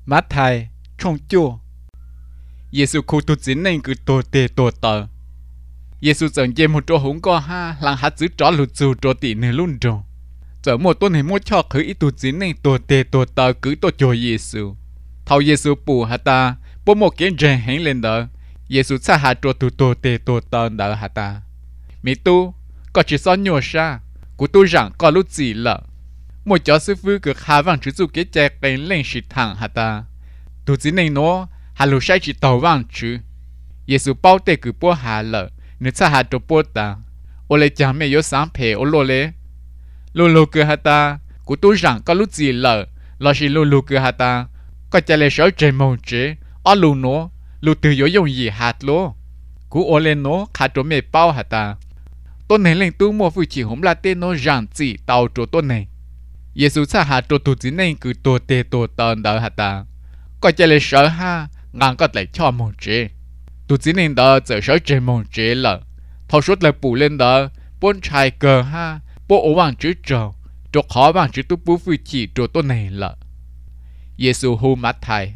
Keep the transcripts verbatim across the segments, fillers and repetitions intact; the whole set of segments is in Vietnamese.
Mát thai trong chua Giêsu khu tu chính nên cứ tổ tề tổ tờ Giêsu dẫn dê một chỗ húng co ha làng hát giữ tró lụt dù trò tỉ nề luôn rồi giờ một tuần này mua cho khứ ít tu chính nên tổ tề tổ tờ cứ tổ cho Giêsu thầu Giêsu bù hả ta bố một cái rèn hẹn lên đó Giêsu xa hạ trò tu tổ tề tổ tờ đỡ hả ta mỹ tu có chỉ so nhô xa của tu rằng có lúc gì lợ một chó sư phụ cứ khá vàng chứ dù cái chạy cái lên sĩ thẳng hả ta tu chính nên nó hà lù sai chỉ tàu vàng chứ Giêsu bao tề cứ bố hà lợ nếu xa hạ trò bố ta ô lê chẳng mẹ yếu sáng phê ô lô lê lô lô cứ hả ta của tu rằng có lúc gì lợ lo chỉ lô lô cứ hả ta có chạy lê sở trời màu chế ở lù nó lù từ yếu dùng gì hạt lô của ô lê nó khá trò mẹ bao hả ta tôi này lên tu mua phụ chỉ hôm là tên nó rằng chỉ tàu trò tôi này Giêsu xa hạ trò tu chỉ nên cứ tổ tê tổ tờn đỡ hả ta có chạy lê sở ha ngang có lại cho màu chế tu chỉ nên đỡ giờ sở trời màu chế lợ thầu suốt là bù lên đỡ bốn trai cờ ha bố ổ vàng chữ trầu trò khó vàng chữ tu bú phụ chỉ trò tôi này lợ Giêsu hô mát thai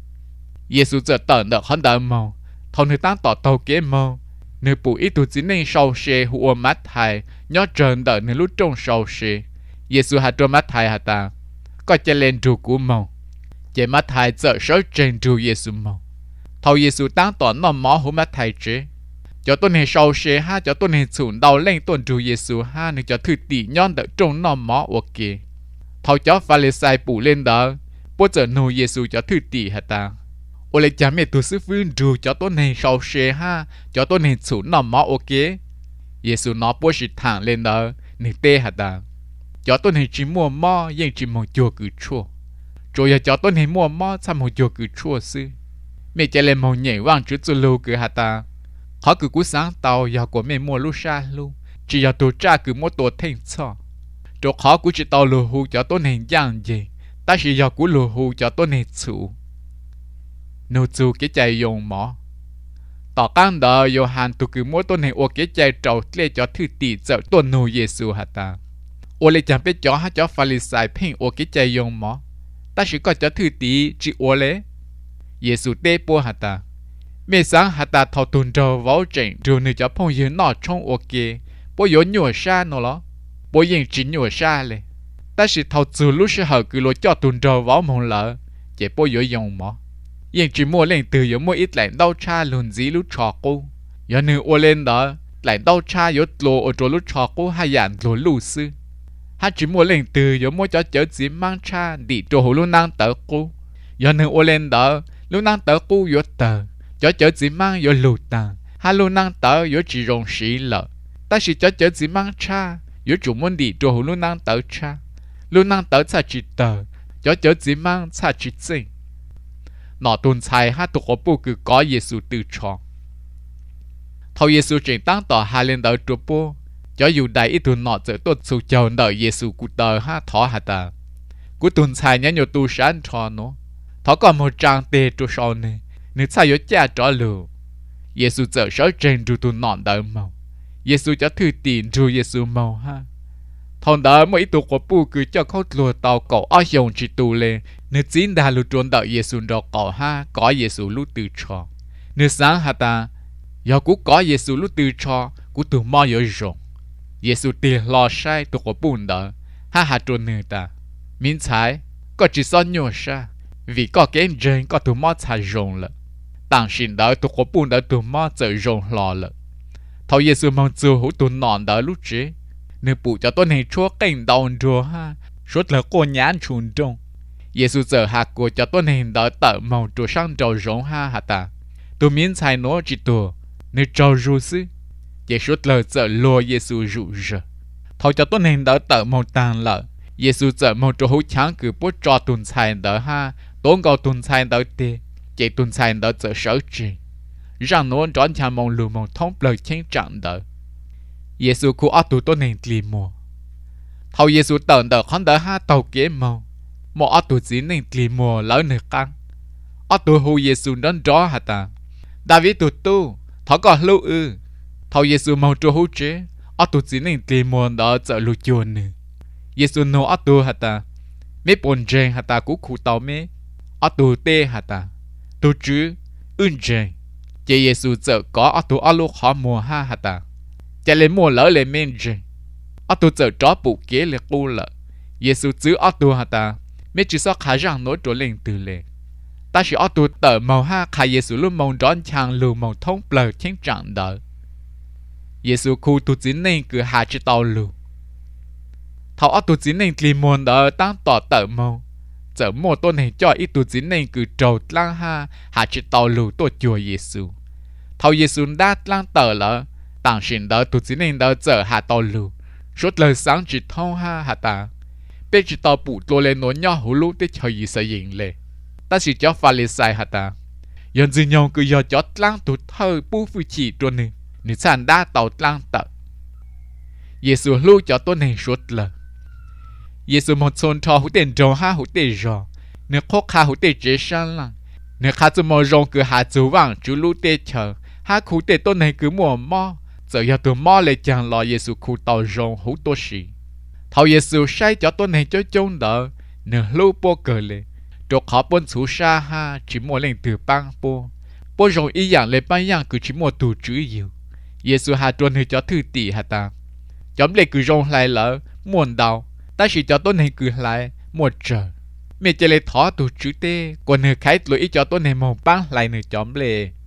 Giêsu giờ tờn đỡ khăn đỡ màu thầu người tăng tỏ tàu kế màu nếu bù ít tu chỉ nên sau xe hô mát thai nhớ trơn đỡ nếu lúc trong sau xe Giêsu hạ trò mát thai hả ta có chạy lên trù của màu chạy mát thai giờ sở trên trù Giêsu màu thầu Giêsu tăng tỏ nó mỏ hô mát thai chế cho tôi này sau xe ha cho tôi này xuống đầu lên tuần trù Giêsu ha nên cho thư tỷ nhon đỡ trong nó mỏ ok thầu cho Pha-lê-sai bù lên đó bố giờ nô Giêsu cho thư tỷ hả ta ô lê chả mẹ tu sư phương trù cho tôi này sau xe ha cho tôi này xuống nó mỏ ok Giêsu nó bố sĩ thẳng lên đó nên tê hả ta cho tôi này chỉ mua mỏ nhưng chỉ một chùa cứ chua rồi cho tôi này mua mỏ sao một chùa cứ chua sư mẹ chạy lên màu nhảy vang chữ tu lô cứ hả ta họ cứ cú sáng tàu giờ của mẹ mua lúc xa luôn chỉ giờ tổ cha cứ mua tổ thêm cho rồi họ cứ chỉ tàu lô hù cho tôi này giang gì ta chỉ giờ cú lô hù cho tôi này chủ nô chủ cái chạy dùng mỏ tỏ căng đờ yêu hàn tụ cứ mua tôi này ô cái chạy trâu lê cho thư tỷ giờ tôi nô Giêsu hả ta ô lê chẳng biết cho hát cho Pha-lê-sai phèn ô cái chạy dùng mỏ ta chỉ có cho thư tỷ chỉ ô lê Giêsu tê bố hả ta mẹ sáng hả ta thọ tuần trâu vào trận rồi nữ cho phong yên nọ trong ok bố yếu nhổ xa nó lo bố yên chỉ nhổ xa lệ ta chỉ thọ từ lúc sẽ hở cứ lối cho tuần trâu vào mong lỡ chỉ bố yếu dùng mỏ yên chỉ mua lên từ yếu mua ít lại đau cha luôn dí lúc trò cô yếu nữ ô lên đó lại đau cha yếu lô ở chỗ lúc trò cô hay dàn lô lù sư hát chỉ mua lên từ yếu mua cho chớ dí mang cha đi chỗ hồ lúc năng tớ cô yếu nữ ô lên đó lúc năng tớ cô yếu tờ cho chớ chỉ mang yếu lù tàng hai lúc năng tớ yếu chỉ rong xí lợ ta chỉ cho chớ chỉ mang cha yếu chủ muốn đi chỗ hồ lúc năng tớ cha lúc năng tớ cha chỉ tờ cho chớ chỉ mang cha chỉ chính nọ tuần sai hai tụ có bù cứ có Giêsu từ tròn thầu Giêsu chuyển tăng tỏ hai lên đỡ chỗ bù cho dù đại ít tuần nọ giờ tôi sưu chờ đợi Giêsu cụ tờ ha thọ hả ta cụ tuần sai nhớ nhiều tu sáng tròn nó thọ còn một trang tê chỗ sau này nếu sai yếu cha trở lừa Giêsu giờ sở trên ru tuần nọ đỡ màu Giêsu cho thư tiền ru Giêsu màu ha thằng đó mỗi tụ có bù cứ choเขาlùa tàu cậu ở dòng chỉ tụ lên nếu chính đã lùa trốn đợi Giêsu đó cậu ha có Giêsu lúc từ cho nếu sáng hả ta giờ cũng có Giêsu lúc từ cho cũng từ mò yếu rộng Giêsu tiền lo sai tụ có bùn đó ha ha trốn người ta miễn trái có chỉ son nhổ sa vì có cái人có từ mò才rộng了但是đó tụ có bùn đó từ mò giờ rộng lò了thầu Giêsu mong chưa hữu tụ nọn đó lúc chế nếu bù cho tôi này chúa cảnh đau rùa ha suốt là cô nhãn chuồn trong Giêsu giờ hạ của cho tôi này đỡ tở màu trùa sang trầu rộng ha hả ta tôi miễn xài nó chỉ tùa nếu trầu rùa sư chỉ suốt là giờ lùa Giêsu rủ rờ thầu cho tôi này đỡ tở màu tàn lợ Giêsu giờ màu trùa hữu chán cứ bố cho tuần xài đỡ ha tốn cầu tuần xài đỡ tê chỉ tuần xài đỡ giờ sở trì rằng nó tròn chàng mong lù mong thông lời chén trạng đỡ Giêsu khu ở tụ tôi nên tìm mua thầu Giêsu tận đỡ khán đỡ ha tàu kế màu một ở tụ chỉ nên tìm mua lỡ nửa căng ở tụ hu Giêsu đến rõ hả ta David tụ tu thọ có lưu ư thầu Giêsu mong cho hu chế ở tụ chỉ nên tìm mua đỡ trợ lưu chuồn nè Giêsu nô ở tụ hả ta mấy bốn gen hả ta cũng khu tàu mấy ở tù tê hả ta tù chứ ưn chê chỉ Giêsu giờ có ở tù ở lúc họ mùa ha hả ta chỉ lấy mùa lỡ lấy men chê ở tù giờ chó bù kế lấy cu lợ Giêsu chứ ở tù hả ta mấy chỉ sao khá rằng nói trốn lên từ lệ ta chỉ ở tù tờ màu ha khai Giêsu luôn màu đón chàng lù màu thông bờ thiên trạng đỡ Giêsu khu tù chính nên cứ hạ chỉ tàu lù thảo ở tù chính nên tìm môn đỡ tăng tỏ tờ màu giờ mua tôn này cho ít tù chính nên cứ trầu lang ha hạ chỉ tàu lù tổ chùa Giêsu thảo Giêsu đã lang tờ lỡ tàng xin đỡ tù chính nên đỡ giờ hạ tàu lù suốt lời sáng chỉ thông ha hạ ta bây chỉ tàu bụตัวlên nối nhỏ hú lú tới cho gì sẽ diễn lệ ta chỉ cho pha lê sai hạ ta yon dư nhau cứ do cho lang tù thơ bu phu chỉ tuần này nữ sản đa tàu lang tờ Giêsu lưu cho tôn này suốt lời Giêsu một son cho hữu tiền rong ha hữu tiền rong nếu khó khăn hữu tiền chế sang lăng nếu khá cho mò rong cứ hạ chú vàng chú lưu tê chờ ha hữu tiền tôn này cứ mò mò giờ giờ từ mò lại chẳng lo Giêsu khu tàu rong hữu tô sĩ thầu Giêsu sai cho tôn này cho trông đỡ nếu lưu bố cờ lệ cho khó bốn chú xa ha chỉ mò lên từ băng bố bố rong ý dạng lên băng dạng cứ chỉ mò tù chữ nhiều Giêsu hạ tôn này cho thư tỷ hạ ta chấm lệ cứ rong lại lỡ muôn đau ta chỉ cho tôi này cứ lại một giờ mẹ chỉ lấy thỏ tụ chữ tê còn nửa khai lỗi cho tôi này màu băng lại nửa chấm lệ